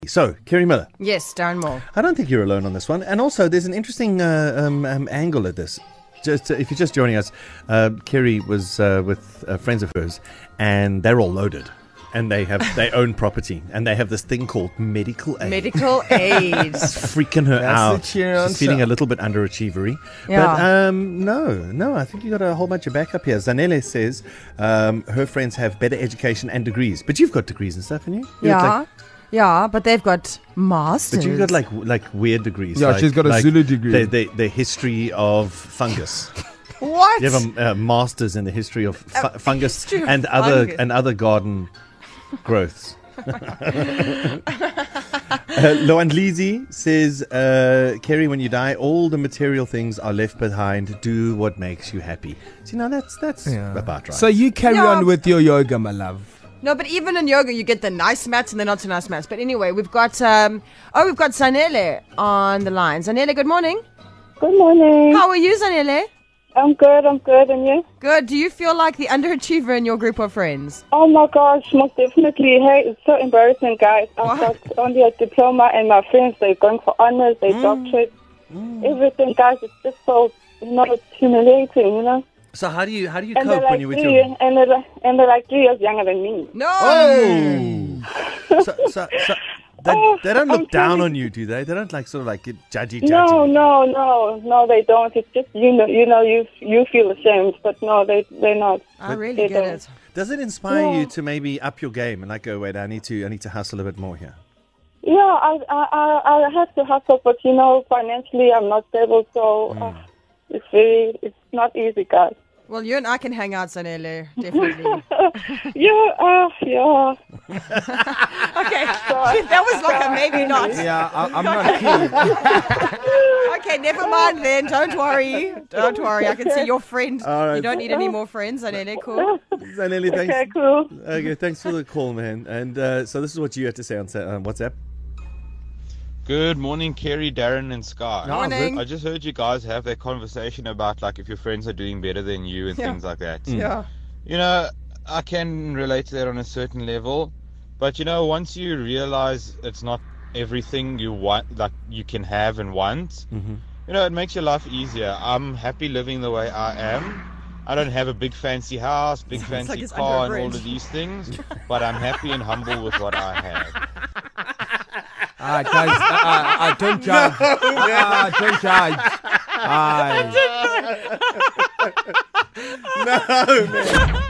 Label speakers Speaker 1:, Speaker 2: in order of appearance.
Speaker 1: So, Kerry Miller,
Speaker 2: Yes, Darren Moore.
Speaker 1: I don't think you're alone on this one. And also, there's an interesting angle at this. Just if you're just joining us, Kerry was with friends of hers, and they're all loaded, and they own property, and they have this thing called medical aid.
Speaker 2: Medical aid.
Speaker 1: It's freaking her out. She's feeling a little bit underachievery.
Speaker 2: Yeah.
Speaker 1: But no, I think you got a whole bunch of backup here. Zanele says her friends have better education and degrees, but you've got degrees and stuff, haven't you?
Speaker 2: Yeah, but they've got masters.
Speaker 1: But you've got like weird degrees.
Speaker 3: Yeah, she's got a Zulu degree.
Speaker 1: The history of fungus.
Speaker 2: What?
Speaker 1: You have a master's in the history of fungus
Speaker 2: history of
Speaker 1: and
Speaker 2: fungus.
Speaker 1: other garden growths. Loandlizi says, Kerry, when you die, all the material things are left behind. Do what makes you happy. So, that's about right.
Speaker 3: So you carry on with your yoga, my love.
Speaker 2: No, but even in yoga, you get the nice mats and the not so nice mats. But anyway, we've got Zanele on the line. Zanele, good morning.
Speaker 4: Good morning.
Speaker 2: How are you, Zanele?
Speaker 4: I'm good, and you?
Speaker 2: Good. Do you feel like the underachiever in your group of friends?
Speaker 4: Oh my gosh, most definitely. Hey, it's so embarrassing, guys. I've got only a diploma, and my friends, they're going for honors, they doctorate, everything, guys. It's just so, it's humiliating,
Speaker 1: So how do you
Speaker 4: And
Speaker 1: cope
Speaker 4: they're
Speaker 1: when
Speaker 4: like
Speaker 1: you're with
Speaker 4: three,
Speaker 1: your...
Speaker 4: and they're like 3 years younger than me.
Speaker 2: No.
Speaker 1: Oh! so they don't
Speaker 4: I'm
Speaker 1: look down
Speaker 4: telling-
Speaker 1: on you, do they? They don't get judgy.
Speaker 4: No, they don't. It's just you feel ashamed, but no, they're not.
Speaker 2: I really
Speaker 4: they
Speaker 2: get
Speaker 4: don't.
Speaker 2: it.
Speaker 1: Does it inspire
Speaker 4: Yeah.
Speaker 1: you to maybe up your game and like go, wait, I need to hustle a bit more here?
Speaker 4: Yeah, I have to hustle, but financially I'm not stable, so it's not easy, guys.
Speaker 2: Well, you and I can hang out, Zanele, definitely.
Speaker 4: Yeah.
Speaker 2: Okay, that was like a maybe not.
Speaker 3: Yeah, I'm not keen.
Speaker 2: Okay, never mind then. Don't worry. I can see your friend.
Speaker 1: All right.
Speaker 2: You don't need any more friends, Zanele. Cool.
Speaker 1: Zanele, thanks.
Speaker 4: Okay, cool.
Speaker 1: Okay, thanks for the call, man. And so this is what you had to say on WhatsApp.
Speaker 5: Good morning, Kerry, Darren, and Sky.
Speaker 2: Morning.
Speaker 5: I just heard you guys have that conversation about like if your friends are doing better than you and things like that.
Speaker 2: Yeah.
Speaker 5: I can relate to that on a certain level, but once you realize it's not everything you want, like you can have and want, it makes your life easier. I'm happy living the way I am. I don't have a big fancy house, big fancy
Speaker 2: like it's
Speaker 5: car,
Speaker 2: under a
Speaker 5: and all
Speaker 2: bridge.
Speaker 5: of these things, but I'm happy and humble with what I have.
Speaker 3: Guys, don't judge. Don't judge.
Speaker 1: No, man.